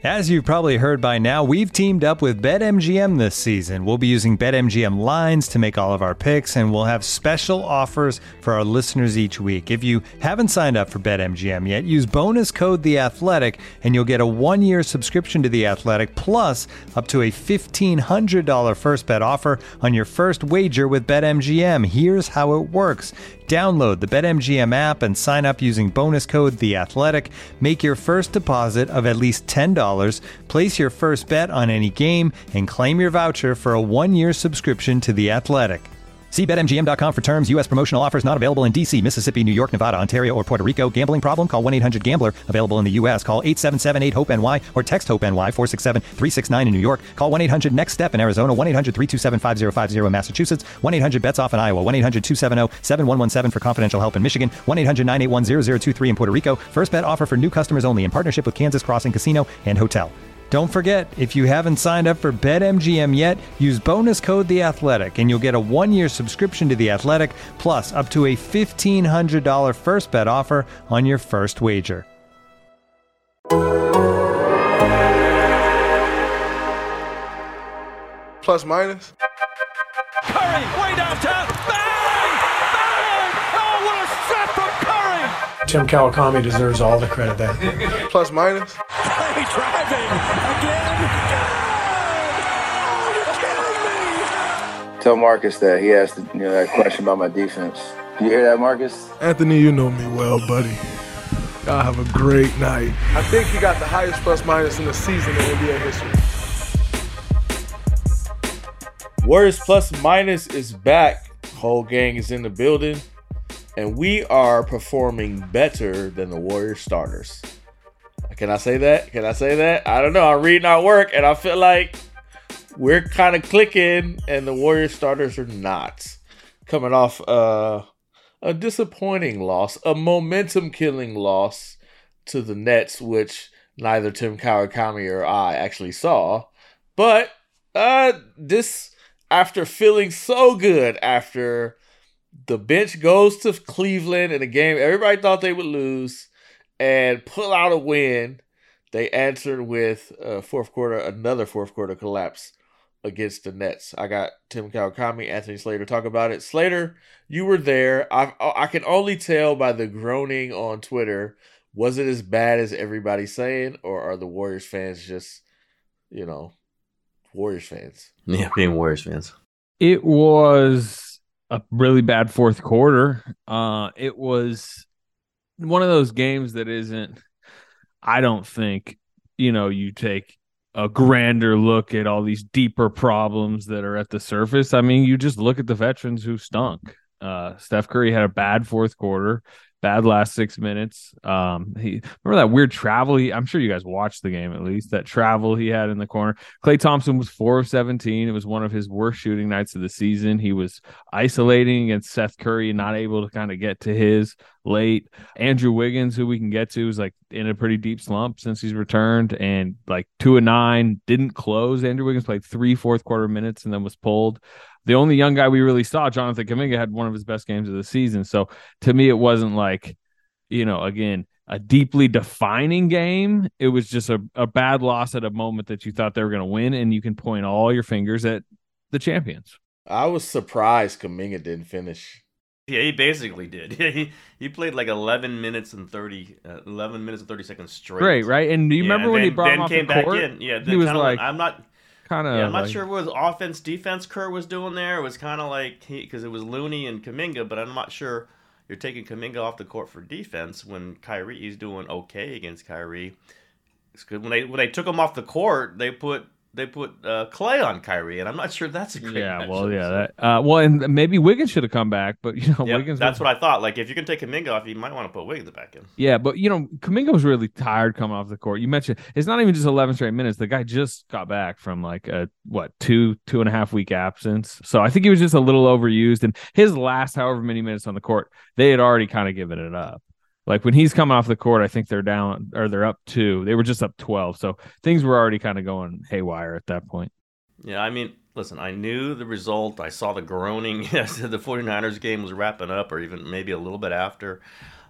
As you've probably heard by now, we've teamed up with BetMGM this season. We'll be using BetMGM lines to make all of our picks, and we'll have special offers for our listeners each week. If you haven't signed up for BetMGM yet, use bonus code The Athletic, and you'll get a 1-year subscription to The Athletic, plus up to a $1,500 first bet offer on your first wager with BetMGM. Here's how it works. Download the BetMGM app and sign up using bonus code The Athletic. Make your first deposit of at least $10. Place your first bet on any game and claim your voucher for a 1-year subscription to The Athletic. See BetMGM.com for terms. U.S. promotional offers not available in D.C., Mississippi, New York, Nevada, Ontario, or Puerto Rico. Gambling problem? Call 1-800-GAMBLER. Available in the U.S. Call 877-8-HOPE-NY or text HOPE-NY 467-369 in New York. Call 1-800-NEXT-STEP in Arizona. 1-800-327-5050 in Massachusetts. 1-800-BETS-OFF in Iowa. 1-800-270-7117 for confidential help in Michigan. 1-800-981-0023 in Puerto Rico. First bet offer for new customers only in partnership with Kansas Crossing Casino and Hotel. Don't forget, if you haven't signed up for BetMGM yet, use bonus code The Athletic, and you'll get a 1-year subscription to The Athletic, plus up to a $1,500 first bet offer on your first wager. Plus minus. Curry, way downtown. Bang! Bang! Oh, what a shot from Curry! Tim Kawakami deserves all the credit there. Plus minus. Curry driving again. Good! Oh, you're kidding me! Tell Marcus that he asked that question about my defense. You hear that, Marcus? Anthony, you know me well, buddy. Y'all have a great night. I think he got the highest plus minus in the season in NBA history. Warriors Plus Minus is back. Whole gang is in the building. And we are performing better than the Warriors starters. Can I say that? I don't know. I'm reading our work and I feel like we're kind of clicking and the Warriors starters are not. Coming off a disappointing loss, a momentum-killing loss to the Nets, which neither Tim Kawakami or I actually saw. But this, after feeling so good after the bench goes to Cleveland in a game everybody thought they would lose and pull out a win, they answered with another fourth quarter collapse against the Nets. I got Tim Kawakami, Anthony Slater talk about it. Slater, you were there. I can only tell by the groaning on Twitter, was it as bad as everybody's saying, or are the Warriors fans just, Warriors fans? Yeah, being Warriors fans. It was a really bad fourth quarter. It was one of those games that isn't, I don't think, you take a grander look at all these deeper problems that are at the surface. I mean, you just look at the veterans who stunk. Steph Curry had a bad fourth quarter, bad last 6 minutes. Remember that weird travel? I'm sure you guys watched the game at least. That travel he had in the corner. Klay Thompson was 4 of 17. It was one of his worst shooting nights of the season. He was isolating against Seth Curry, not able to kind of get to his late. Andrew Wiggins, who we can get to, is like in a pretty deep slump since he's returned, and like 2 of 9, didn't close. Andrew Wiggins played 3 fourth quarter minutes and then was pulled. The only young guy we really saw, Jonathan Kuminga, had one of his best games of the season. So to me, it wasn't like, again, a deeply defining game. It was just a bad loss at a moment that you thought they were going to win, and you can point all your fingers at the champions. I was surprised Kuminga didn't finish. Yeah, he basically did. Yeah, he played like 11 minutes and 30 seconds straight. Great, right? And do you remember when he brought him off the court? Back in. Yeah, he was like, I'm not like, sure what offense defense Kerr was doing there. It was kind of like because it was Looney and Kuminga, but I'm not sure you're taking Kuminga off the court for defense when Kyrie's doing okay against Kyrie. It's good when they took him off the court, they put Klay on Kyrie, and I'm not sure that's a great matchup. And maybe Wiggins should have come back, but Wiggins. That's what I thought. Like if you can take Kuminga off, you might want to put Wiggins back in. Yeah, but Kuminga was really tired coming off the court. You mentioned it's not even just 11 straight minutes. The guy just got back from like a 2.5 week absence, so I think he was just a little overused. And his last however many minutes on the court, they had already kind of given it up. Like when he's coming off the court, I think they're down or they're up 2. They were just up 12. So things were already kind of going haywire at that point. Yeah, I mean, listen, I knew the result. I saw the groaning as the 49ers game was wrapping up or even maybe a little bit after.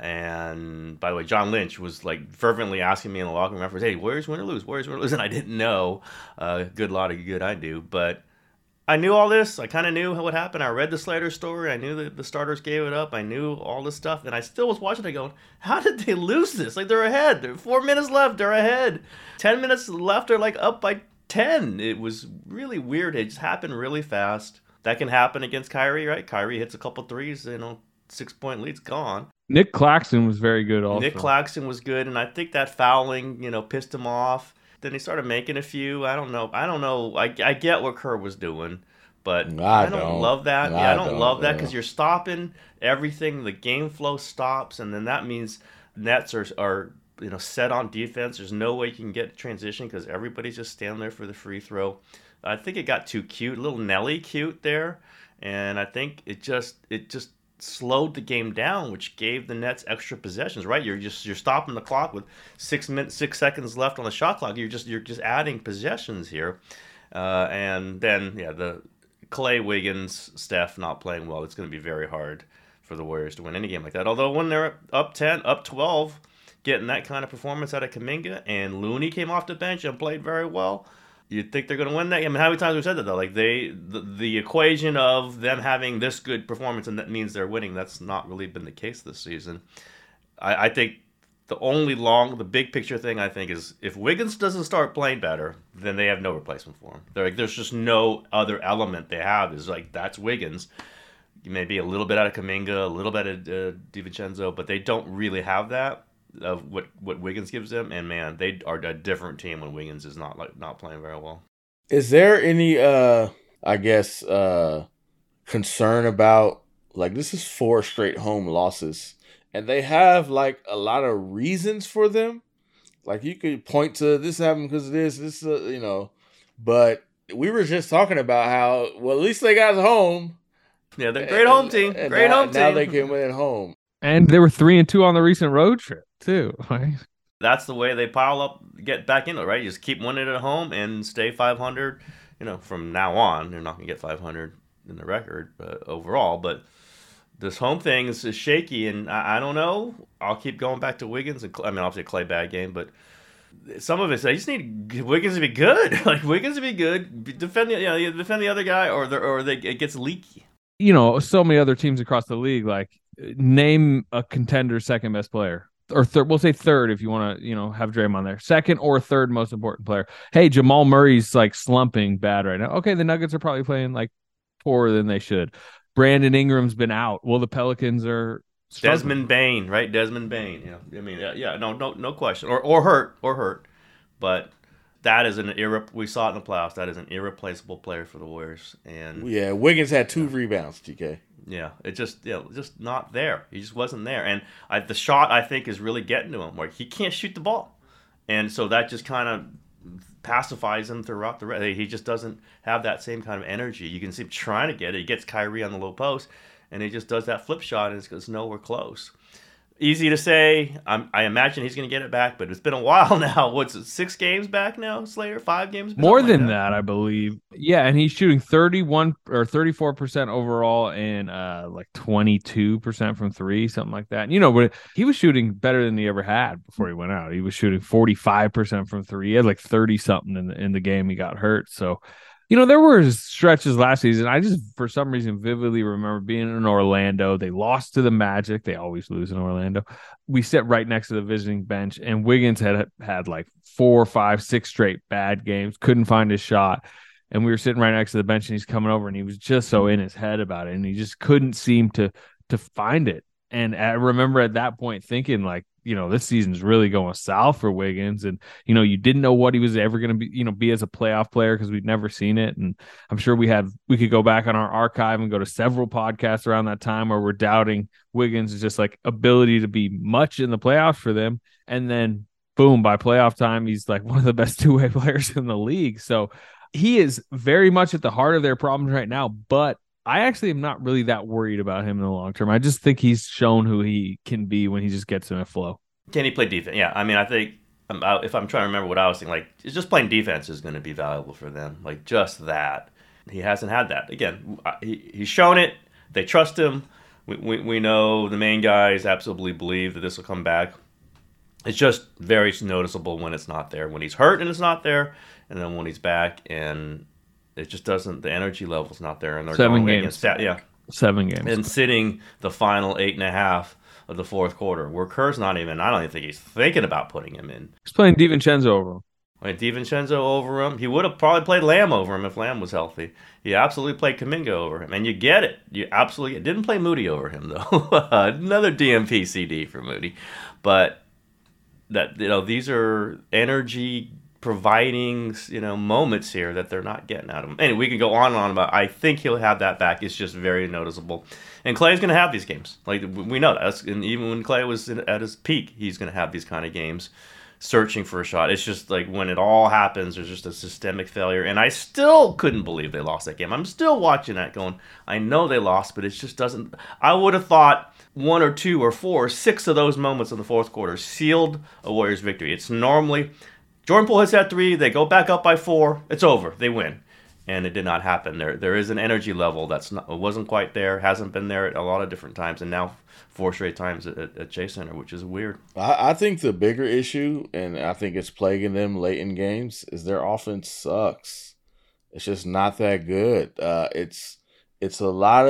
And by the way, John Lynch was like fervently asking me in the locker room afterwards, "Hey, Warriors win or lose? Warriors win or lose?" And I didn't know. Good lot of good I do, but I knew all this. I kind of knew what happened. I read the Slater story. I knew that the starters gave it up. I knew all this stuff, and I still was watching it going, "How did they lose this? Like they're ahead. There are 4 minutes left. They're ahead. 10 minutes left. They're like up by 10." It was really weird. It just happened really fast. That can happen against Kyrie, right? Kyrie hits a couple threes, 6-point lead's gone. Nick Claxton was very good also. Nick Claxton was good, and I think that fouling, pissed him off. Then he started making a few. I don't know. I get what Kerr was doing, but I don't love that. I don't love that because you're stopping everything. The game flow stops, and then that means Nets are set on defense. There's no way you can get transition because everybody's just standing there for the free throw. I think it got too cute, a little Nelly cute there, and I think it just slowed the game down, which gave the Nets extra possessions. Right, you're stopping the clock with 6 seconds left on the shot clock. You're just adding possessions here, and then the Clay, Wiggins, Steph not playing well. It's going to be very hard for the Warriors to win any game like that. Although when they're up 10, up 12, getting that kind of performance out of Kuminga and Looney came off the bench and played very well. You'd think they're going to win that. I mean, how many times have we said that, though? Like, the equation of them having this good performance and that means they're winning, that's not really been the case this season. I think the big picture thing, I think, is if Wiggins doesn't start playing better, then they have no replacement for him. They're like, there's just no other element they have. Is like, that's Wiggins. Maybe a little bit out of Kuminga, a little bit of DiVincenzo, but they don't really have that of what Wiggins gives them, and man, they are a different team when Wiggins is not playing very well. Is there any concern about, like, this is 4 straight home losses and they have like a lot of reasons for them? Like, you could point to this happened because of this but we were just talking about how, well, at least they got home. Yeah, they're a great home team. Now they can win at home. And they were 3-2 on the recent road trip too, right? That's the way they pile up, get back into it, right? You just keep winning at home and stay 500. From now on, they're not going to get 500 in the record overall. But this home thing is shaky, and I don't know. I'll keep going back to Wiggins. And obviously Clay bad game, but some of it, they just need Wiggins to be good. Like, Wiggins to be good, defend the other guy, or it gets leaky. So many other teams across the league, like, name a contender second best player, or third. We'll say third if you want to, have Draymond there. Second or third most important player. Hey, Jamal Murray's like slumping bad right now. Okay, the Nuggets are probably playing like poorer than they should. Brandon Ingram's been out. Well, the Pelicans are struggling. Desmond Bane, right? Desmond Bane. No question. Or hurt. But that is we saw it in the playoffs. That is an irreplaceable player for the Warriors. And Wiggins had 2 rebounds, TK. Yeah, it just not there. He just wasn't there, and the shot, I think, is really getting to him, where he can't shoot the ball, and so that just kind of pacifies him throughout the rest. He just doesn't have that same kind of energy. You can see him trying to get it. He gets Kyrie on the low post, and he just does that flip shot, and it's nowhere close. Easy to say. I imagine he's going to get it back, but it's been a while now. What's it, 6 games back now, Slater? 5 games? More than that, I believe. Yeah, and he's shooting 31 or 34% overall and like 22% from 3, something like that. But he was shooting better than he ever had before he went out. He was shooting 45% from 3. He had like 30-something in the game he got hurt. So, there were stretches last season. I just, for some reason, vividly remember being in Orlando. They lost to the Magic. They always lose in Orlando. We sit right next to the visiting bench, and Wiggins had like 4, 5, 6 straight bad games. Couldn't find his shot. And we were sitting right next to the bench, and he's coming over, and he was just so in his head about it, and he just couldn't seem to find it. And I remember at that point thinking, like, this season's really going south for Wiggins. And, you didn't know what he was ever going to be as a playoff player because we'd never seen it. And I'm sure we could go back on our archive and go to several podcasts around that time where we're doubting Wiggins' just like ability to be much in the playoffs for them. And then boom, by playoff time, he's like one of the best 2-way players in the league. So he is very much at the heart of their problems right now, but I actually am not really that worried about him in the long term. I just think he's shown who he can be when he just gets in a flow. Can he play defense? Yeah, I think if I'm trying to remember what I was thinking, like, just playing defense is going to be valuable for them. Like, just that. He hasn't had that. Again, he's shown it. They trust him. We know the main guys absolutely believe that this will come back. It's just very noticeable when it's not there. When he's hurt and it's not there, and then when he's back and it just doesn't. The energy level's not there, and they're 7 games. 7 games, and sitting the final 8.5 of the fourth quarter, where Kerr's not even. I don't even think he's thinking about putting him in. He's playing DiVincenzo over him. DiVincenzo over him. He would have probably played Lamb over him if Lamb was healthy. He absolutely played Kuminga over him, and you get it. You absolutely didn't play Moody over him though. Another DMP CD for Moody, but that these are energy providing moments here that they're not getting out of him. Anyway, we can go on and on about. I think he'll have that back. It's just very noticeable, and Clay's going to have these games. Like we know that, and even when Clay was at his peak, he's going to have these kind of games. Searching for a shot. It's just like when it all happens, there's just a systemic failure. And I still couldn't believe they lost that game. I'm still watching that going, I know they lost, but it just doesn't. I would have thought 1 or 2 or 4 or 6 of those moments in the fourth quarter sealed a Warriors victory. It's normally Jordan Poole hits that 3, they go back up by 4, it's over, they win. And it did not happen. There is an energy level it wasn't quite there, hasn't been there at a lot of different times, and now 4 straight times at Chase Center, which is weird. I think the bigger issue, and I think it's plaguing them late in games, is their offense sucks. It's just not that good. It's a lot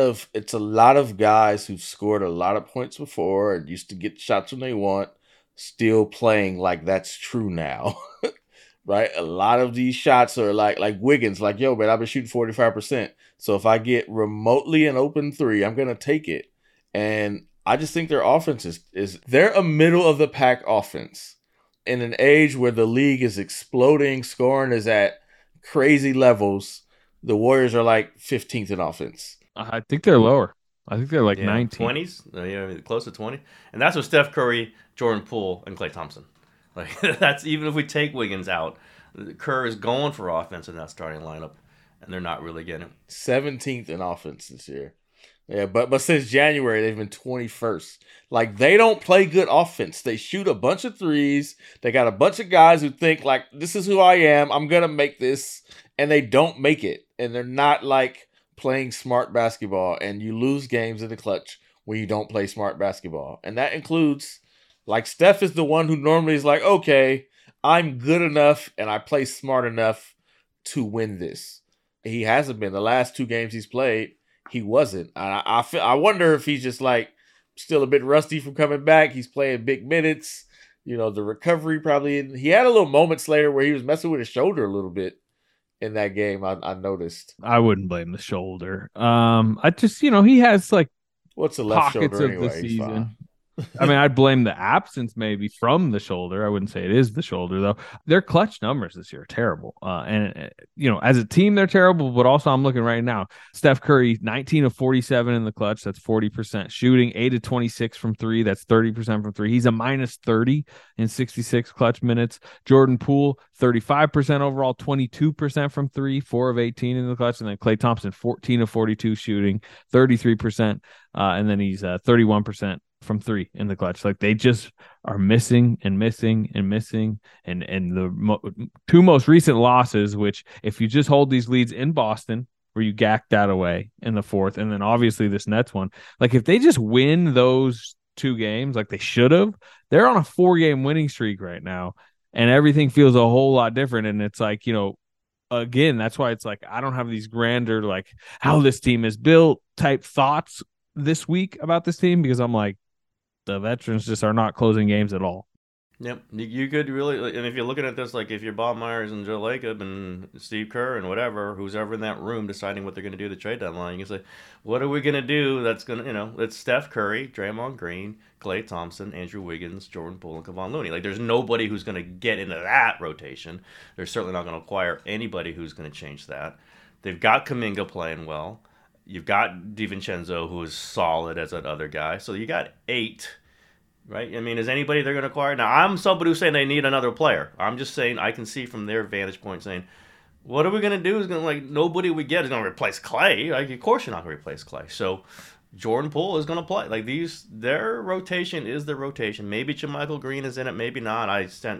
of guys who've scored a lot of points before and used to get shots when they want, still playing like that's true now. Right? A lot of these shots are like Wiggins, like, yo, man, I've been shooting 45%. So if I get remotely an open 3, I'm going to take it. And I just think their offense is they're a middle of the pack offense in an age where the league is exploding, scoring is at crazy levels. The Warriors are like 15th in offense. I think they're lower. I think they're like 19. 20s, close to 20. And that's with Steph Curry, Jordan Poole, and Klay Thompson. Like that's even if we take Wiggins out, Kerr is going for offense in that starting lineup, and they're not really getting it. 17th in offense this year. Yeah, but since January they've been 21st. Like they don't play good offense. They shoot a bunch of threes. They got a bunch of guys who think like this is who I am. I'm gonna make this, and they don't make it. And they're not like playing smart basketball. And you lose games in the clutch when you don't play smart basketball, and that includes. Like, Steph is the one who normally is like, okay, I'm good enough and I play smart enough to win this. He hasn't been. The last 2 games he's played, he wasn't. I wonder if he's just, like, still a bit rusty from coming back. He's playing big minutes. The recovery probably. He had a little moments later where he was messing with his shoulder a little bit in that game, I noticed. I wouldn't blame the shoulder. I just, he has, like, what's the left pockets shoulder of anyway? the season. I mean, I'd blame the absence maybe from the shoulder. I wouldn't say it is the shoulder, though. Their clutch numbers this year are terrible. And as a team, they're terrible. But also, I'm looking right now. Steph Curry, 19 of 47 in the clutch. That's 40% shooting. 8 of 26 from 3. That's 30% from 3. He's a minus 30 in 66 clutch minutes. Jordan Poole, 35% overall, 22% from 3. 4 of 18 in the clutch. And then Klay Thompson, 14 of 42 shooting, 33%. And then he's 31% from 3 in the clutch. Like they just are missing. And the 2 most recent losses, which if you just hold these leads in Boston, where you gacked that away in the 4th, and then obviously this Nets one, like if they just win those 2 games like they should have, they're on a 4-game winning streak right now, and everything feels a whole lot different. And it's like, again, that's why it's like I don't have these grander like how this team is built type thoughts this week about this team, because I'm like, the veterans just are not closing games at all. Yep, you could really, and if you're looking at this, like if you're Bob Myers and Joe Lacob and Steve Kerr and whatever, who's ever in that room deciding what they're going to do the trade deadline, you can say, what are we going to do that's going to, it's Steph Curry, Draymond Green, Klay Thompson, Andrew Wiggins, Jordan Poole, and Kevon Looney. Like there's nobody who's going to get into that rotation. They're certainly not going to acquire anybody who's going to change that. They've got Kuminga playing well. You've got DiVincenzo, who is solid as that other guy. So you got 8, right? I mean, is anybody they're going to acquire? Now, I'm somebody who's saying they need another player. I'm just saying I can see from their vantage point saying, what are we going to do? Is going to like nobody we get is going to replace Klay. Like, of course you're not going to replace Klay. So Jordan Poole is going to play. Like their rotation is the rotation. Maybe JaMychal Green is in it, maybe not. I sent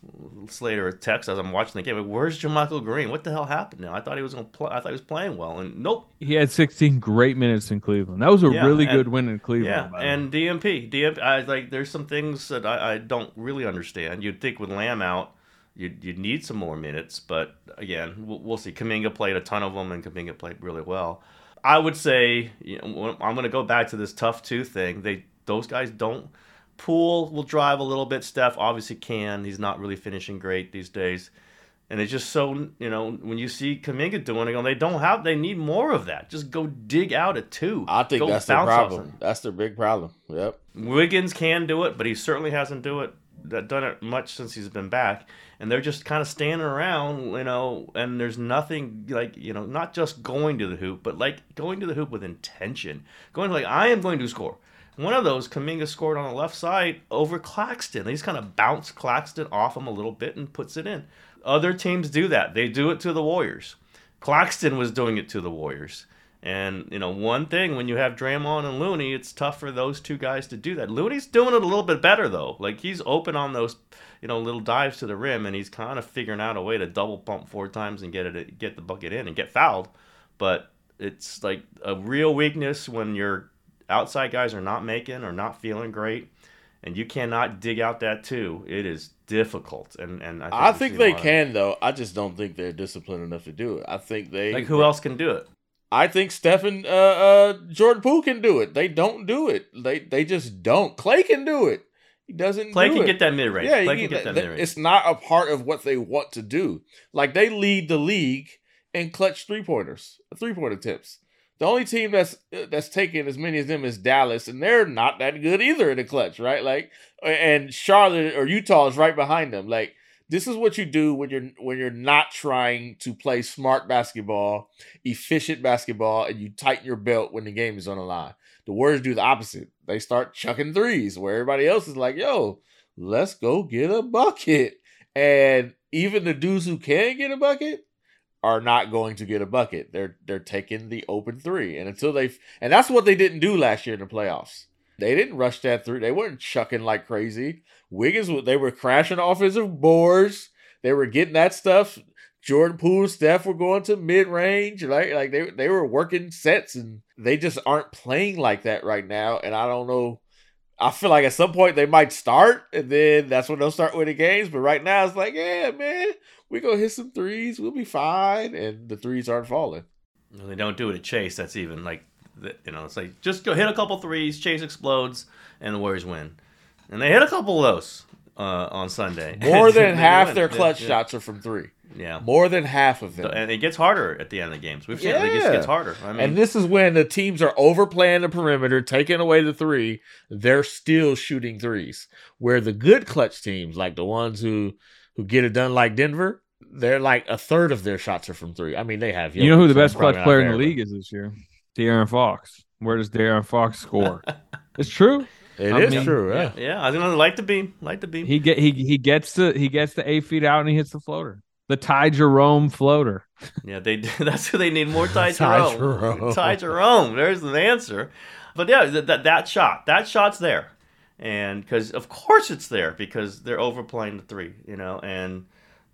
Slater a text as I'm watching the game. Like, where's JaMychal Green? What the hell happened now? I thought he was going to play. I thought he was playing well, and nope. He had 16 great minutes in Cleveland. That was a really good win in Cleveland. Yeah, and DMP. I like. There's some things that I don't really understand. You'd think with Lamb out, you'd need some more minutes, but again, we'll see. Kuminga played a ton of them, and Kuminga played really well. I would say, I'm going to go back to this tough two thing. Those guys don't. Poole will drive a little bit. Steph obviously can. He's not really finishing great these days. And it's just so, when you see Kuminga doing it, they need more of that. Just go dig out a two. I think that's their problem. That's their big problem. Yep. Wiggins can do it, but he certainly hasn't done it much since he's been back. And they're just kind of standing around, and there's nothing not just going to the hoop, but like going to the hoop with intention. I am going to score. One of those, Kuminga scored on the left side over Claxton. They just kind of bounce Claxton off him a little bit and puts it in. Other teams do that. They do it to the Warriors. Claxton was doing it to the Warriors. And, one thing, when you have Draymond and Looney, it's tough for those two guys to do that. Looney's doing it a little bit better, though. Like, he's open on those, little dives to the rim, and he's kind of figuring out a way to double pump 4 times and get the bucket in and get fouled. But it's like a real weakness when your outside guys are not making or not feeling great, and you cannot dig out that two. It is difficult, and I think they can, though. I just don't think they're disciplined enough to do it. I think who else can do it? I think Stephen Jordan Poole can do it. They don't do it. They just don't. Clay can do it. He doesn't. Clay can get that mid range. Yeah, Clay can get that mid range. It's not a part of what they want to do. Like, they lead the league in clutch 3-pointer attempts. The only team that's taking as many as them is Dallas, and they're not that good either in the clutch, right? Like, and Charlotte or Utah is right behind them. Like, this is what you do when you're not trying to play smart basketball, efficient basketball, and you tighten your belt when the game is on the line. The Warriors do the opposite. They start chucking threes where everybody else is like, yo, let's go get a bucket. And even the dudes who can get a bucket are not going to get a bucket. They're taking the open three. And and that's what they didn't do last year in the playoffs. They didn't rush that through. They weren't chucking like crazy. Wiggins, they were crashing offensive boards. They were getting that stuff. Jordan Poole, Steph were going to mid-range. Like they were working sets, and they just aren't playing like that right now. And I don't know. I feel like at some point they might start, and then that's when they'll start winning games. But right now it's like, yeah, man, we're going to hit some threes. We'll be fine. And the threes aren't falling. When they don't do it at Chase, that's even like, it's like, just go hit a couple threes, Chase explodes, and the Warriors win. And they hit a couple of those on Sunday. More than half their clutch shots are from three. Yeah. More than half of them. And it gets harder at the end of the games. We've seen it gets harder. I mean, and this is when the teams are overplaying the perimeter, taking away the three. They're still shooting threes. Where the good clutch teams, like the ones who get it done like Denver, they're like a third of their shots are from three. I mean, they have. You know who the best clutch player in the league is this year? De'Aaron Fox. Where does De'Aaron Fox score? It's true. It is true. Yeah. I was gonna like the beam. He gets the 8 feet out and he hits the floater. The Ty Jerome floater. Yeah, that's who they need more. Ty Jerome. Ty Jerome. There's the answer. But yeah, that shot's there, and because of course it's there because they're overplaying the three, and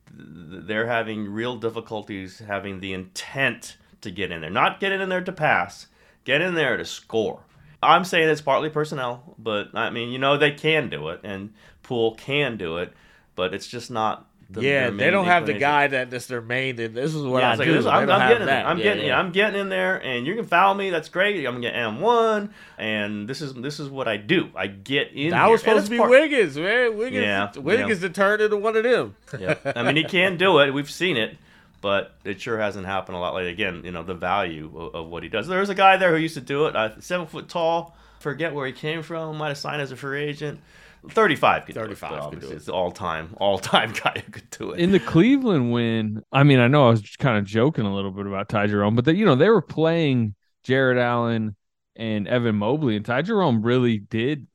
they're having real difficulties having the intent to get in there, not getting in there to pass, get in there to score. I'm saying it's partly personnel, but I mean, they can do it, and Poole can do it, but it's just not. They don't have the guy that's their main. This is what I do. I'm getting in there, and you can foul me. That's great. I'm gonna get M1, and this is what I do. I get in. That was supposed to be Wiggins, man. Wiggins to turn into one of them. Yeah, I mean he can do it. We've seen it, but it sure hasn't happened a lot lately. Again, the value of what he does. There's a guy there who used to do it. 7 foot tall. Forget where he came from. Might have signed as a free agent. 35 could do it. Obviously, it's the all-time guy who could do it. In the Cleveland win, I mean, I know I was kind of joking a little bit about Ty Jerome, but they were playing Jared Allen and Evan Mobley, and Ty Jerome really did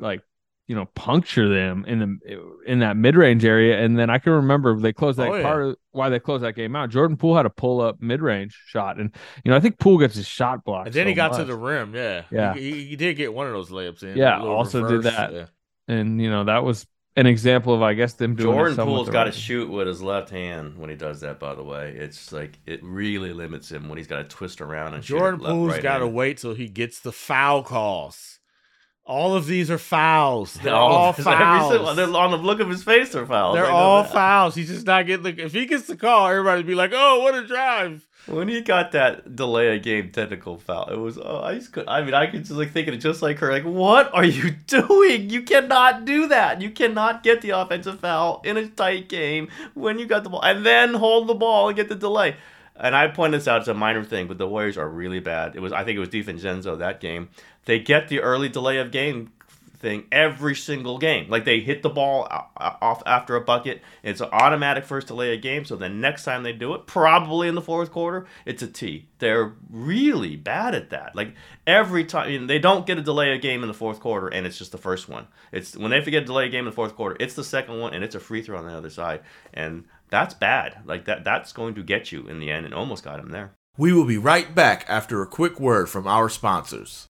puncture them in that mid-range area. And then I can remember they closed that part of why they closed that game out. Jordan Poole had a pull-up mid-range shot, and I think Poole gets his shot blocked. And then he got to the rim. Yeah. He did get one of those layups in. Yeah, also reverse. Did that. Yeah. And that was an example of, I guess, them doing Jordan it somewhat Poole's the got to right way. shoot with his left hand when he does that, by the way. It's like it really limits him when he's got to twist around and Jordan shoot it Poole's right got to wait till he gets the foul calls. All of these are fouls. They're all fouls. They're on the look of his face. They're fouls. They're all fouls. He's just not getting if he gets the call, everybody be like, "Oh, what a drive!" When he got that delay of game technical foul, it was I could just like thinking just like her, like, what are you doing? You cannot do that. You cannot get the offensive foul in a tight game when you got the ball and then hold the ball and get the delay. And I point this out, it's a minor thing, but the Warriors are really bad. I think it was DiVincenzo that game. They get the early delay of game thing every single game. Like they hit the ball off after a bucket. It's an automatic first delay of game. So the next time they do it, probably in the fourth quarter, it's a T. They're really bad at that. Like every time they don't get a delay of game in the fourth quarter, and it's just the first one. It's when they forget a delay of game in the fourth quarter, it's the second one, and it's a free throw on the other side. And that's bad. Like that's going to get you in the end, and almost got him there. We will be right back after a quick word from our sponsors.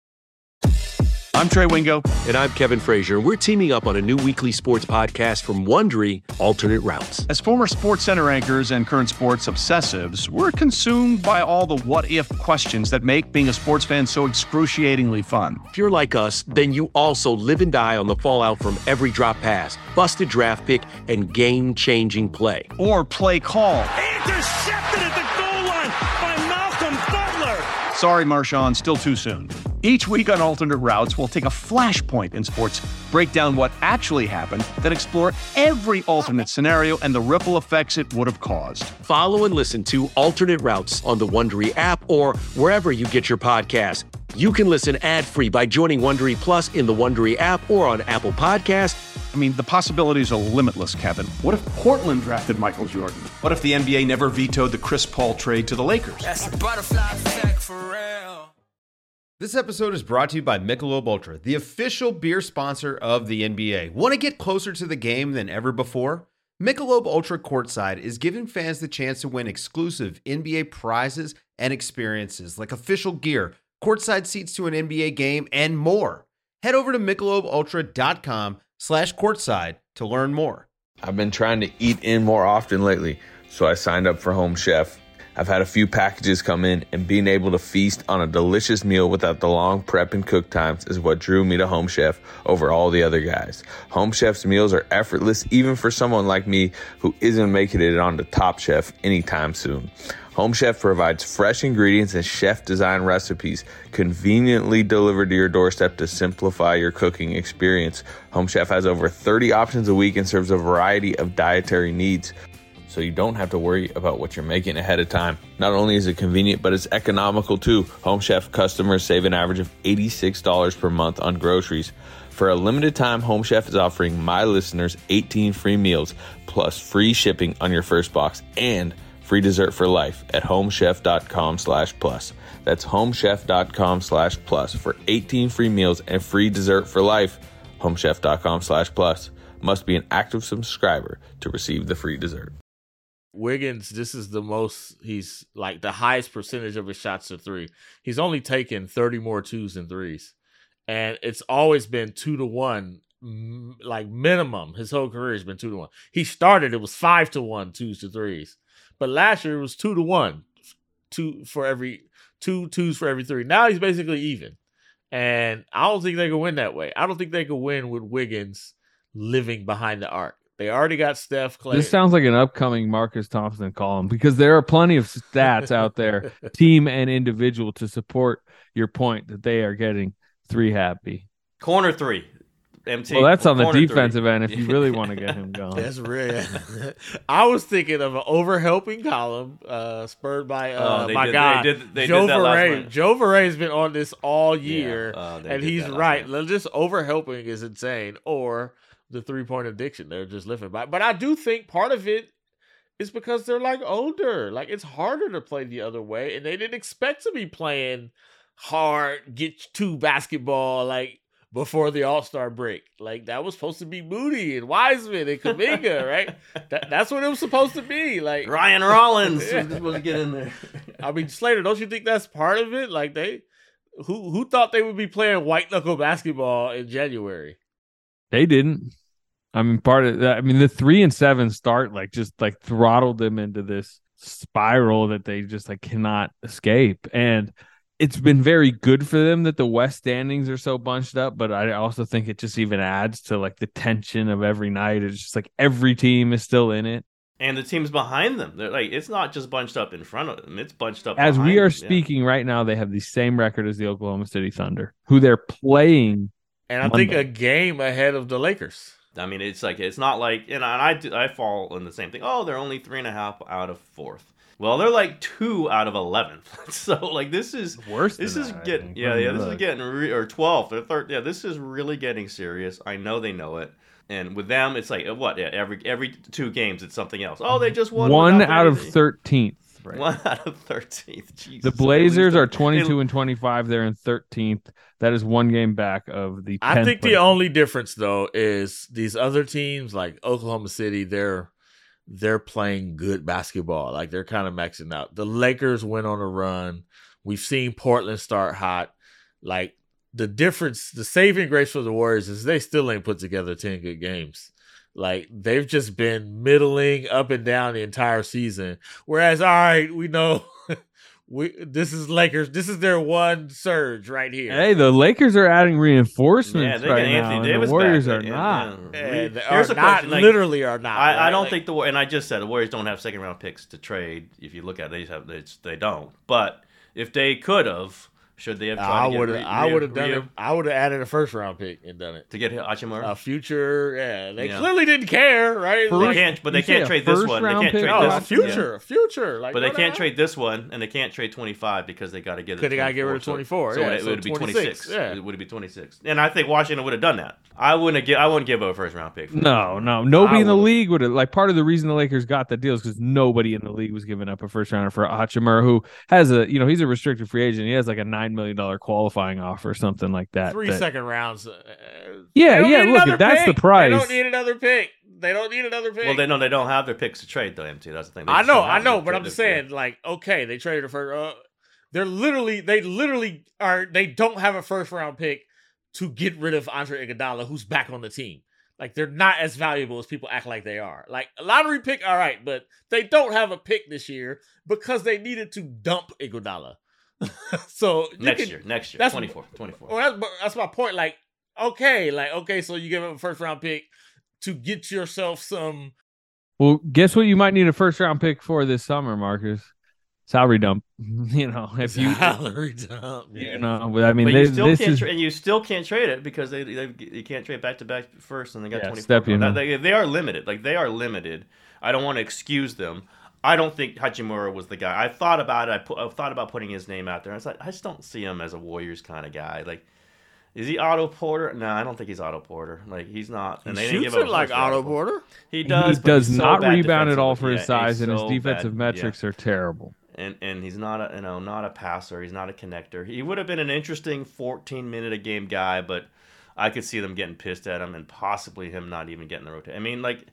I'm Trey Wingo. And I'm Kevin Frazier. We're teaming up on a new weekly sports podcast from Wondery, Alternate Routes. As former SportsCenter anchors and current sports obsessives, we're consumed by all the what-if questions that make being a sports fan so excruciatingly fun. If you're like us, then you also live and die on the fallout from every drop pass, busted draft pick, and game-changing play. Or play call. Intercepted at the goal line by Malcolm Butler. Sorry, Marshawn, still too soon. Each week on Alternate Routes, we'll take a flashpoint in sports, break down what actually happened, then explore every alternate scenario and the ripple effects it would have caused. Follow and listen to Alternate Routes on the Wondery app or wherever you get your podcasts. You can listen ad-free by joining Wondery Plus in the Wondery app or on Apple Podcasts. I mean, the possibilities are limitless, Kevin. What if Portland drafted Michael Jordan? What if the NBA never vetoed the Chris Paul trade to the Lakers? That's a butterfly effect for real. This episode is brought to you by Michelob Ultra, the official beer sponsor of the NBA. Want to get closer to the game than ever before? Michelob Ultra Courtside is giving fans the chance to win exclusive NBA prizes and experiences like official gear, courtside seats to an NBA game, and more. Head over to MichelobUltra.com/courtside to learn more. I've been trying to eat in more often lately, so I signed up for Home Chef. I've had a few packages come in, and being able to feast on a delicious meal without the long prep and cook times is what drew me to Home Chef over all the other guys. Home Chef's meals are effortless, even for someone like me who isn't making it on to Top Chef anytime soon. Home Chef provides fresh ingredients and chef-designed recipes conveniently delivered to your doorstep to simplify your cooking experience. Home Chef has over 30 options a week and serves a variety of dietary needs, so you don't have to worry about what you're making ahead of time. Not only is it convenient, but it's economical too. Home Chef customers save an average of $86 per month on groceries. For a limited time, Home Chef is offering my listeners 18 free meals, plus free shipping on your first box, and free dessert for life at homechef.com/plus. That's homechef.com/plus for 18 free meals and free dessert for life. Homechef.com/plus. Must be an active subscriber to receive the free dessert. Wiggins, this is he's like the highest percentage of his shots to three. He's only taken 30 more twos and threes. And it's always been 2-1, like minimum. His whole career has been 2-1. He started, it was 5-1 twos to threes. But last year it was 2-1, two twos for every three. Now he's basically even. And I don't think they can win that way. I don't think they can win with Wiggins living behind the arc. They already got Steph, Clay. This sounds like an upcoming Marcus Thompson column because there are plenty of stats out there, team and individual, to support your point that they are getting three happy. Corner three. MT. Well, that's on the Corner defensive three. end if you really want to get him going. That's real. I was thinking of an overhelping column spurred by my guy, Joe Verray. Joe Verray's been on this all year, and he's right. Just overhelping is insane. Or the three-point addiction they're just living by. But I do think part of it is because they're like older. Like it's harder to play the other way, and they didn't expect to be playing hard, get to basketball like before the All-Star break. Like that was supposed to be Moody and Wiseman and Kuminga, right? That's what it was supposed to be. Like Ryan Rollins was supposed to get in there. I mean, Slater, don't you think that's part of it? Like who thought they would be playing white knuckle basketball in January? They didn't. I mean, part of that, I mean, the 3-7 start, like, just like throttled them into this spiral that they just like cannot escape. And it's been very good for them that the West standings are so bunched up, but I also think it just even adds to like the tension of every night. It's just like every team is still in it. And the teams behind them, they're like, it's not just bunched up in front of them; it's bunched up. As we are them. speaking right now, they have the same record as the Oklahoma City Thunder, who they're playing, and I think a game ahead of the Lakers. I mean, it's like it's not like, and I fall in the same thing. Oh, they're only 3.5 out of 4th. Well, they're like 2 out of 11th. So like this is worse. This is getting this is getting or 12th or 13th. Yeah, this is really getting serious. I know they know it. And with them, it's like what? Yeah, every 2 games, it's something else. Oh, they just won 1 out of 13th. Right. 1 out of 13th. Jesus. The Blazers are 22 and 25. They're in 13th. That is 1 game back of the 10th. I think the only difference though is these other teams like Oklahoma City. They're playing good basketball. Like they're kind of maxing out. The Lakers went on a run. We've seen Portland start hot. Like. The difference, the saving grace for the Warriors is they still ain't put together 10 good games. Like, they've just been middling up and down the entire season. Whereas, all right, we know this is Lakers. This is their one surge right here. Hey, the Lakers are adding reinforcements they right got now. Anthony Davis the Warriors back. are not. Here's a question. Like, literally are not. I right? don't think the Warriors, and I just said the Warriors don't have second-round picks to trade. If you look at it, they don't. But if they could have... Should they have tried I would have done it. I would have added a first-round pick and done it to get Hachimura. A future, yeah. They clearly didn't care, right? They can't, but they can't trade this one. They can't trade this future. Like, but they can't trade this one, and they can't trade 25 because they got to get it. Because they got to get rid of 24. So it would be 26. Yeah, it would be 26. And I think Washington would have done that. I wouldn't give up a first-round pick. No. Nobody in the league would have. Like, part of the reason the Lakers got that deal is because nobody in the league was giving up a first-rounder for Hachimura, who has he's a restricted free agent. He has like a $9 million qualifying offer or something like that. 3 second rounds. Look, that's the price. They don't need another pick. Well, they don't have their picks to trade though, MT. That's the thing. I know, but I'm just saying, like, okay, they traded a first. They don't have a first round pick to get rid of Andre Iguodala, who's back on the team. Like, they're not as valuable as people act like they are. Like, a lottery pick, all right, but they don't have a pick this year because they needed to dump Iguodala. So next year, that's 24. Well, that's my point. Like, okay, so you give up a first round pick to get yourself some. Well, guess what? You might need a first round pick for this summer, Marcus. Salary dump. Salary dump. I mean, you still can't trade it because you can't trade back to back first, and they got 24. They are limited. Like, they are limited. I don't want to excuse them. I don't think Hachimura was the guy. I thought about it. I thought about putting his name out there. I was like, I just don't see him as a Warriors kind of guy. Like, is he Otto Porter? No, I don't think he's Otto Porter. Like, he's not. And he shoots it like Otto Porter. He does. He does not rebound at all for his size, and his defensive metrics are terrible. And he's not not a passer. He's not a connector. He would have been an interesting 14-minute-a-game guy, but I could see them getting pissed at him and possibly him not even getting the rotation. I mean, like.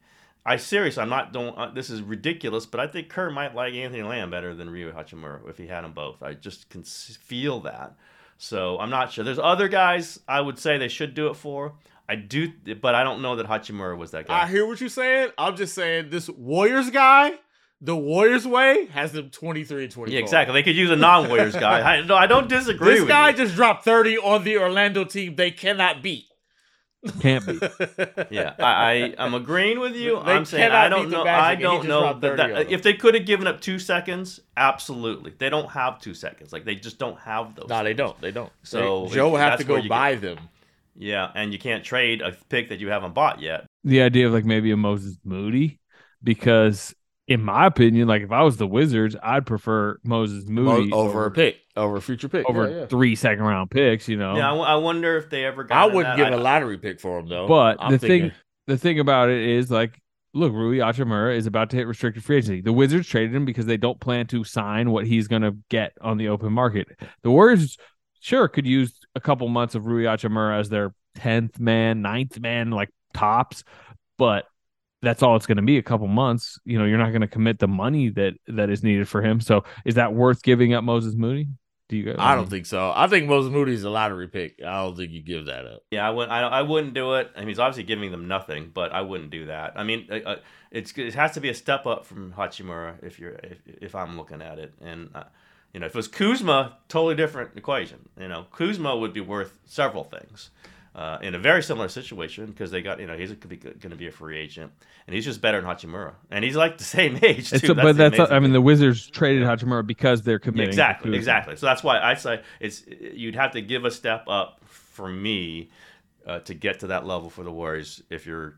This is ridiculous, but I think Kerr might like Anthony Lamb better than Rui Hachimura if he had them both. I just can feel that. So I'm not sure. There's other guys I would say they should do it for. I do, but I don't know that Hachimura was that guy. I hear what you're saying. I'm just saying this Warriors guy, the Warriors way, has them 23 and 24. Yeah, exactly. They could use a non-Warriors guy. I don't disagree with you. This guy just dropped 30 on the Orlando team they cannot beat. Can't be. Yeah, I'm agreeing with you. I'm saying I don't know. I don't know that if they could have given up 2 seconds, absolutely. They don't have 2 seconds. Like, they just don't have those. No, they don't. So Joe will have to go buy them. Yeah, and you can't trade a pick that you haven't bought yet. The idea of like maybe a Moses Moody, because in my opinion, like if I was the Wizards, I'd prefer Moses Moody over a future pick, over 3 second-round picks. Yeah, I wonder if they ever got. I wouldn't give a lottery pick for him though. But the thing about it is, like, look, Rui Hachimura is about to hit restricted free agency. The Wizards traded him because they don't plan to sign what he's going to get on the open market. The Warriors sure could use a couple months of Rui Hachimura as their 10th man, 9th man, like tops, but that's all it's going to be, a couple months. You're not going to commit the money that is needed for him. So is that worth giving up Moses Moody? Do you? I don't think so. I think Moses Moody's a lottery pick. I don't think you give that up. Yeah, I wouldn't do it. I mean, he's obviously giving them nothing, but I wouldn't do that. I mean, it has to be a step up from Hachimura if I'm looking at it. And if it was Kuzma, totally different equation. Kuzma would be worth several things. In a very similar situation because they got he's going to be a free agent and he's just better than Hachimura and he's like the same age too. The Wizards traded Hachimura because they're committing. Exactly. So that's why I say you'd have to give a step up for me to get to that level for the Warriors if you're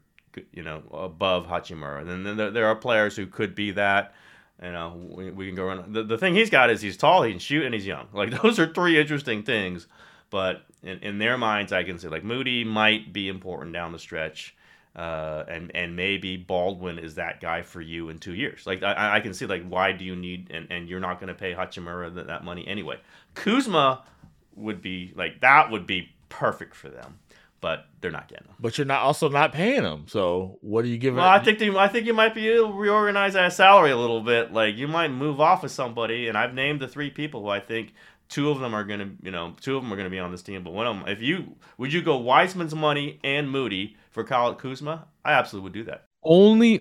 above Hachimura. And then there are players who could be that. We can go around. The thing he's got is he's tall, he can shoot, and he's young. Like those are three interesting things. But in their minds, I can say like Moody might be important down the stretch, and maybe Baldwin is that guy for you in 2 years. Like I can see like why do you need and you're not going to pay Hachimura that money anyway. Kuzma would be like that would be perfect for them, but they're not getting him. But you're not paying him. So what are you giving? Well, I think you might be able to reorganize that salary a little bit. Like you might move off of somebody, and I've named the three people who I think. Two of them are gonna be on this team, but one of them, would you go Wiseman's money and Moody for Kyle Kuzma? I absolutely would do that. Only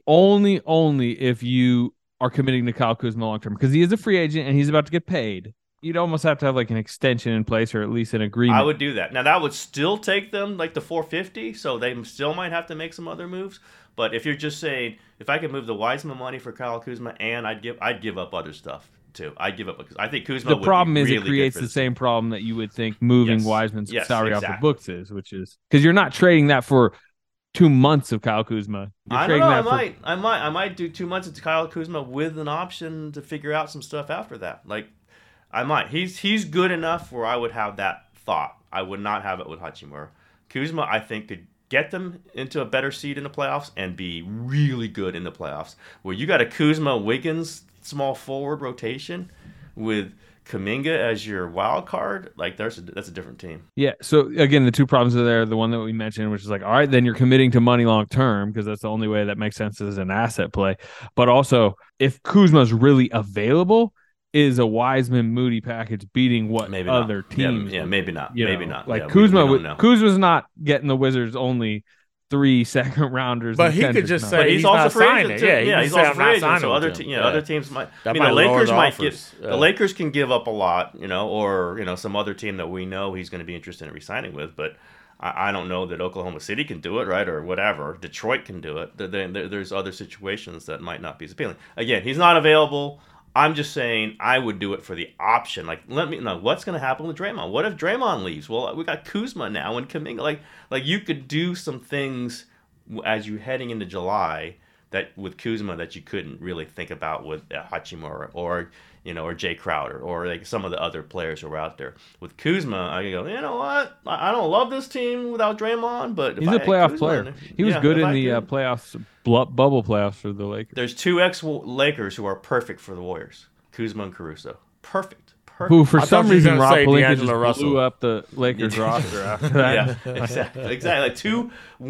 if you are committing to Kyle Kuzma long term, because he is a free agent and he's about to get paid. You'd almost have to have like an extension in place or at least an agreement. I would do that. Now that would still take them like the 450, so they still might have to make some other moves. But if you're just saying, if I could move the Wiseman money for Kyle Kuzma and I'd give up other stuff. Too. I'd give up because I think Kuzma. The problem is it creates the same problem that you would think moving Wiseman's salary off the books is, which is because you're not trading that for 2 months of Kyle Kuzma. I don't know. I might do 2 months of Kyle Kuzma with an option to figure out some stuff after that. Like I might. He's good enough where I would have that thought. I would not have it with Hachimura. Kuzma, I think, could get them into a better seed in the playoffs and be really good in the playoffs. Where you got a Kuzma Wiggins small forward rotation with Kuminga as your wild card, like that's a different team. Yeah. So again, the two problems are there. The one that we mentioned, which is like, all right, then you're committing to money long term because that's the only way that makes sense as an asset play. But also, if Kuzma's really available, is a Wiseman Moody package beating what maybe other not. teams? Yeah, maybe not. Maybe not. Like Kuzma's not getting the Wizards only 3 second rounders, but he could just say he's also free agent. Yeah, he's also free agent. So other teams might. I mean, the Lakers might get. The Lakers can give up a lot, or some other team that we know he's going to be interested in re-signing with. But I don't know that Oklahoma City can do it, right, or whatever. Detroit can do it. There's other situations that might not be as appealing. Again, he's not available. I'm just saying I would do it for the option. Like, let me know what's going to happen with Draymond. What if Draymond leaves? Well, we got Kuzma now and Kuminga. Like you could do some things as you heading into July that with Kuzma that you couldn't really think about with Hachimura or Jay Crowder or like some of the other players who are out there. With Kuzma, I can go, you know what? I don't love this team without Draymond, but he's a playoff player. He was good in the playoffs. Bubble playoffs for the Lakers. There's 2 ex-Lakers who are perfect for the Warriors, Kuzma and Caruso. Perfect. Who, for some reason, Rob Pelinka just blew up the Lakers roster after that. Yeah, exactly. Like 2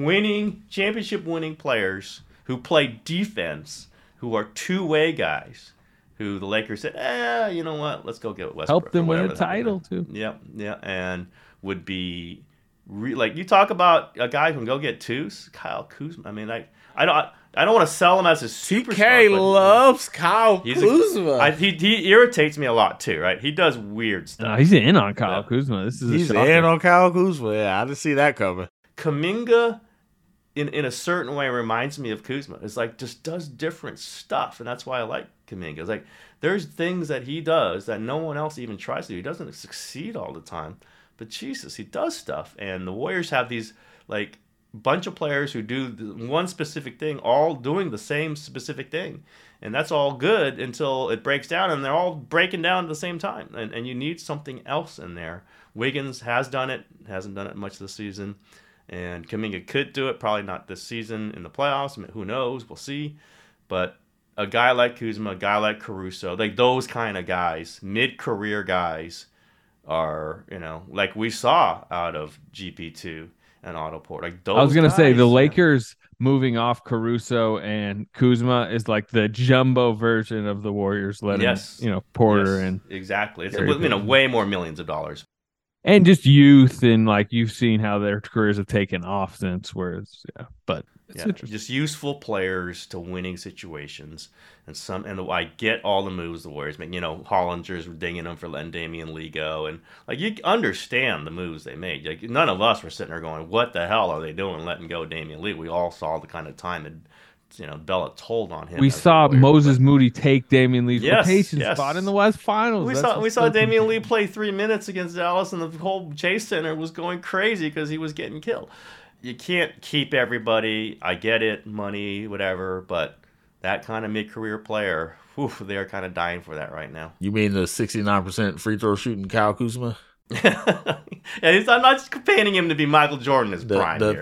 championship-winning players who play defense, who are two-way guys, who the Lakers said, you know what, let's go get Westbrook. Help them win a title, too. Yeah, and would be... like, you talk about a guy who can go get 2s, Kyle Kuzma. I mean, I don't want to sell him as a superstar. TK loves Kyle Kuzma. He irritates me a lot too, right? He does weird stuff. No, he's in on Kyle Kuzma. He's in on Kyle Kuzma. Yeah, I didn't see that coming. Kuminga, in a certain way, reminds me of Kuzma. It's like just does different stuff, and that's why I like Kuminga. It's like there's things that he does that no one else even tries to do. He doesn't succeed all the time, but Jesus, he does stuff. And the Warriors have these like bunch of players who do one specific thing, all doing the same specific thing, and that's all good until it breaks down, and they're all breaking down at the same time, and you need something else in there. Wiggins has done it, hasn't done it much this season, and Kuminga could do it, probably not this season in the playoffs. I mean, who knows? We'll see. But a guy like Kuzma, a guy like Caruso, like those kind of guys, mid-career guys, are like we saw out of GP2. and Otto Porter. Like those I was going to say the guys, Lakers moving off Caruso and Kuzma is like the jumbo version of the Warriors letting Porter and exactly. It's way more millions of dollars. And just youth, and like you've seen how their careers have taken off since. Whereas, but it's interesting. Just useful players to winning situations, and I get all the moves the Warriors make. Hollinger's dinging them for letting Damian Lee go, and like you understand the moves they made. Like none of us were sitting there going, "What the hell are they doing, letting go Damian Lee?" We all saw the kind of time that Bella told on him. We saw Moses Moody take Damian Lee's rotation spot in the West Finals. We saw Damian Lee play 3 minutes against Dallas, and the whole Chase Center was going crazy because he was getting killed. You can't keep everybody. I get it, money, whatever, but that kind of mid-career player, they're kind of dying for that right now. You mean the 69% free throw shooting Kyle Kuzma? I'm not comparing him to be Michael Jordan as prime. The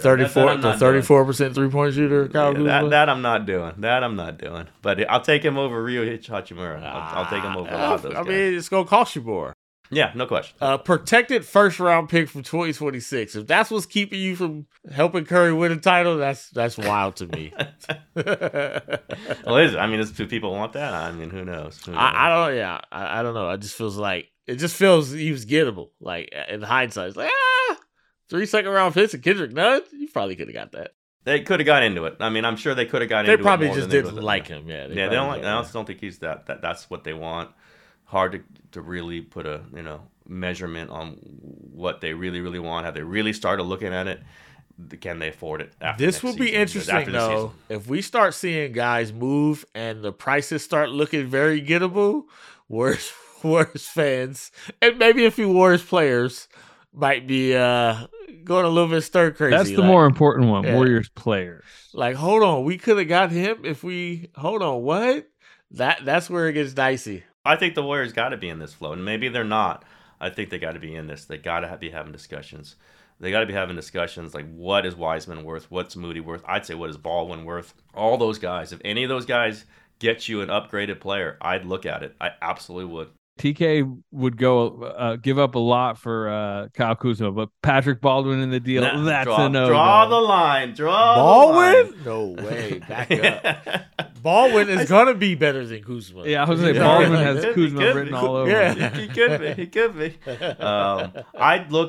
34% 3-point shooter, Kyle Kuzma? That I'm not doing. But I'll take him over Ryo Hachimura. I'll take him over a lot of those guys. It's going to cost you more. Yeah, no question. Protected first-round pick from 2026. If that's what's keeping you from helping Curry win a title, that's wild to me. Well, is it? I mean, people want that. I mean, who knows? I don't. Yeah, I don't know. It just feels he was gettable. Like in hindsight, it's like 3 second-round picks and Kendrick Nunn. You probably could have got that. They could have got into it. I mean, I'm sure they could have got into it. They probably just didn't like him. Yeah, they don't like. I don't think he's that. That's what they want. Hard to really put a measurement on what they really, really want. Have they really started looking at it? Can they afford it? This will be interesting though. If we start seeing guys move and the prices start looking very gettable, Warriors fans and maybe a few Warriors players might be going a little bit stir crazy. That's the more important one. Yeah. Warriors players. Like, hold on, we could have got him if we. Hold on, what? That's where it gets dicey. I think the Warriors got to be in this flow, and maybe they're not. I think they got to be in this. They got to be having discussions. They got to be having discussions like, what is Wiseman worth? What's Moody worth? I'd say, what is Baldwin worth? All those guys. If any of those guys get you an upgraded player, I'd look at it. I absolutely would. TK would go give up a lot for Kyle Kuzma, but Patrick Baldwin in the deal, that's a no. Draw the line. Baldwin? No way. Back up. Baldwin is going to be better than Kuzma. Yeah, I was going to say Baldwin has Kuzma written all over. Yeah. He could be. I'd look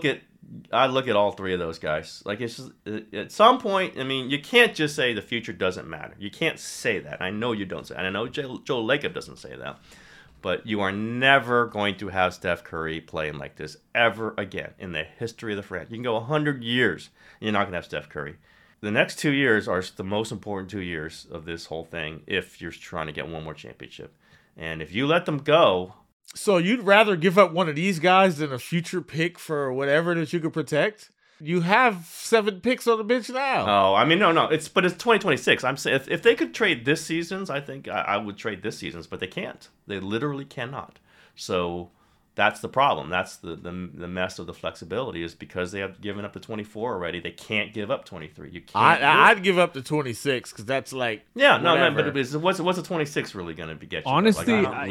at all three of those guys. Like, it's just, at some point, I mean, you can't just say the future doesn't matter. You can't say that. I know you don't say that. And I know Joe Lacob doesn't say that. But you are never going to have Steph Curry playing like this ever again in the history of the franchise. You can go 100 years, and you're not going to have Steph Curry. The next 2 years are the most important 2 years of this whole thing if you're trying to get one more championship. And if you let them go... So you'd rather give up one of these guys than a future pick for whatever that you could protect? You have 7 picks on the bench now. Oh, I mean, no. It's 2026. I'm saying if they could trade this season's, I think I would trade this season's, but they can't. They literally cannot. So that's the problem. That's the mess of the flexibility is because they have given up to 24 already. They can't give up 23. You can't. I'd give up to 26 because that's like but what's a 26 really going to get you? Honestly,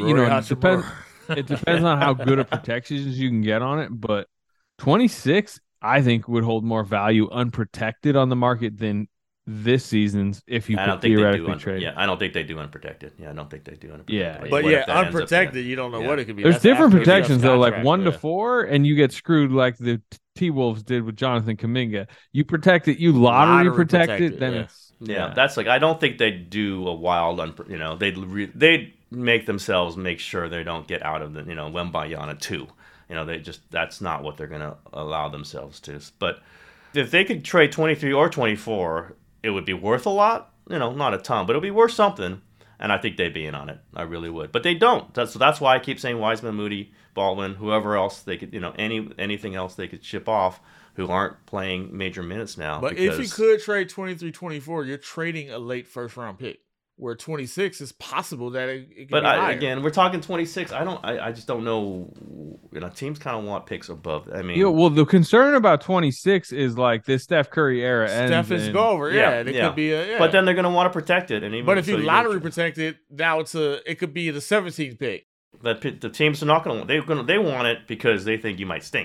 it depends on how good of protections you can get on it, but 26. I think would hold more value unprotected on the market than this season's if you could theoretically trade. Yeah, I don't think they do unprotected. Yeah, I don't think they do unprotected. Yeah, but unprotected, you don't know what it could be. There's different protections though, like 1 to 4, and you get screwed like the T-Wolves did with Jonathan Kuminga. You protect it, you lottery protect it, then it's that's like I don't think they do a wild. They'd make themselves make sure they don't get out of the Wembanyama 2. That's not what they're going to allow themselves to. But if they could trade 23 or 24, it would be worth a lot. Not a ton, but it would be worth something. And I think they'd be in on it. I really would. But they don't. That's why I keep saying Wiseman, Moody, Baldwin, whoever else they could, anything else they could ship off who aren't playing major minutes now. But if you could trade 23, 24, you're trading a late first-round pick. Where 26 is possible that it can be higher. Again, we're talking 26. I just don't know. Teams kind of want picks above. I mean, well, the concern about 26 is like this Steph Curry era. Steph is over. Could be a. Yeah. But then they're going to want to protect it. But if you lottery protect it, now it could be the 17th pick. The teams are not going to. They want it because they think you might stink.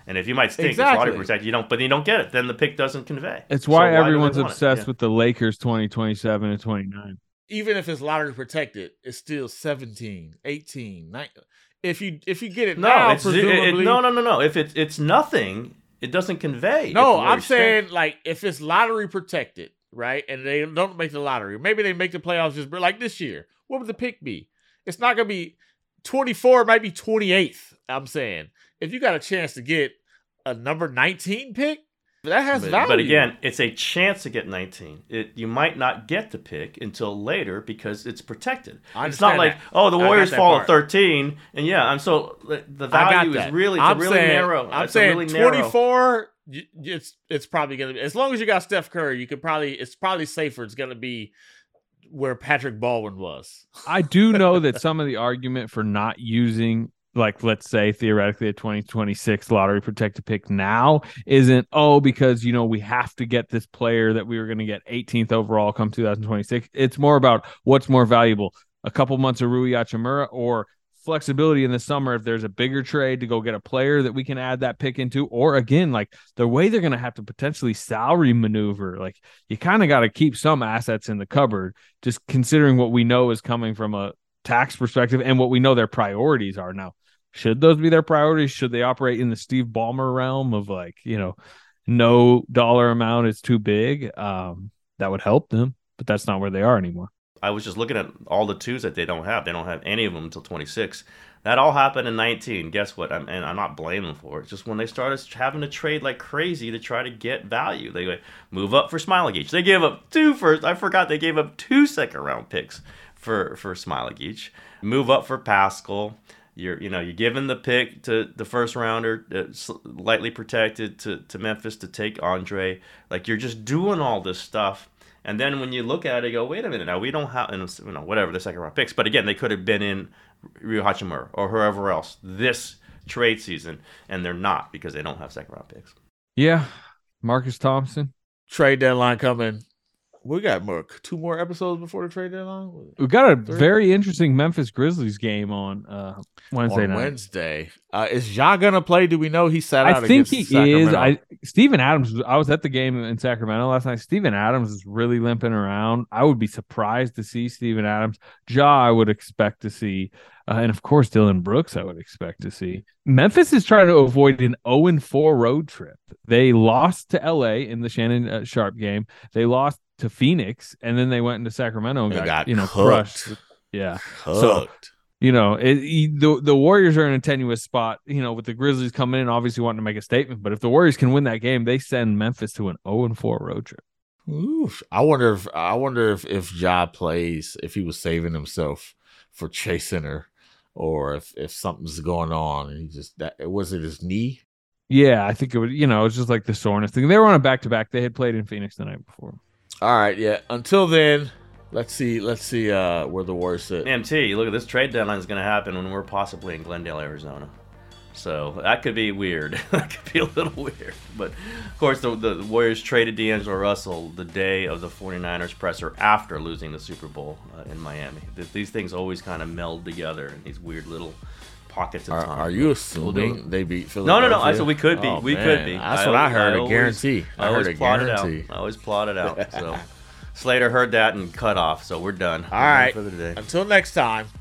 And if you might stink, Exactly. it's lottery protected. You don't, but you don't get it. Then the pick doesn't convey. It's why So do everyone's they want it? obsessed Yeah. with the Lakers 2027 and 29. Even if it's lottery protected, it's still 17, 18, 19. If you get it No, now, it's presumably, no. If it's nothing, it doesn't convey. No, If the I'm Warriors saying stink. like if it's lottery protected, right, and they don't make the lottery, maybe they make the playoffs just like this year. What would the pick be? It's not gonna be 24, it might be 28th. I'm saying if you got a chance to get a number 19 pick, that has value. But again, it's a chance to get 19. You might not get the pick until later because it's protected. It's not like, that. the I Warriors got that fall part. at 13, and I'm so the I got value is that. really I'm really saying, narrow. I'm It's saying really narrow. 24. It's probably gonna be, as long as you got Steph Curry, it's probably safer. It's gonna be where Patrick Baldwin was. I do know that some of the argument for not using, like, let's say theoretically a 2026 lottery protected pick now isn't, because, we have to get this player that we were going to get 18th overall come 2026. It's more about what's more valuable, a couple months of Rui Hachimura or flexibility in the summer if there's a bigger trade to go get a player that we can add that pick into, or again, like the way they're going to have to potentially salary maneuver, like you kind of got to keep some assets in the cupboard, just considering what we know is coming from a tax perspective and what we know their priorities are now. Should those be their priorities? Should they operate in the Steve Ballmer realm of like, no dollar amount is too big? That would help them, but that's not where they are anymore. I was just looking at all the twos that they don't have. They don't have any of them until 26. That all happened in 19. Guess what? I'm not blaming them for it. Just when they started having to trade like crazy to try to get value, they move up for Smailagic. They gave up 2 first. I forgot they gave up 2 second-round picks for Smailagic. Move up for Pascal. You're giving the pick to the first rounder, lightly protected to Memphis to take Andre. Like you're just doing all this stuff. And then when you look at it, you go, wait a minute, now we don't have, whatever the second round picks. But again, they could have been in Rui Hachimura or whoever else this trade season, and they're not because they don't have second round picks. Yeah, Marcus Thompson. Trade deadline coming. We got 2 more episodes before the trade deadline. We got a very interesting Memphis Grizzlies game on Wednesday night. Wednesday. Is Ja gonna play? Do we know he sat out? I think he against Sacramento? is. Steven Adams. I was at the game in Sacramento last night. Steven Adams is really limping around. I would be surprised to see Steven Adams. Ja, I would expect to see, and of course Dylan Brooks. I would expect to see. Memphis is trying to avoid an 0-4 road trip. They lost to LA in the Shannon Sharp game. They lost to Phoenix, and then they went into Sacramento and got crushed. Yeah, Cooked. So the Warriors are in a tenuous spot. With the Grizzlies coming in, obviously wanting to make a statement. But if the Warriors can win that game, they send Memphis to an 0-4 road trip. Oof. I wonder if Ja plays, if he was saving himself for Chase Center, or if something's going on and he just was it his knee? Yeah, I think it would. It was just like the soreness thing. They were on a back-to-back. They had played in Phoenix the night before. All right, yeah. Until then, let's see where the Warriors sit. MT, look at this trade deadline is going to happen when we're possibly in Glendale, Arizona. So that could be weird. That could be a little weird. But, of course, the Warriors traded D'Angelo Russell the day of the 49ers presser after losing the Super Bowl in Miami. These things always kind of meld together in these weird little pockets of time. Are you assuming they beat Philadelphia? No. I said we could be. Oh, we man. could be. That's what I heard. A guarantee. I always plot it out. So Slater heard that and cut off. So we're done. All right. For the day. Until next time.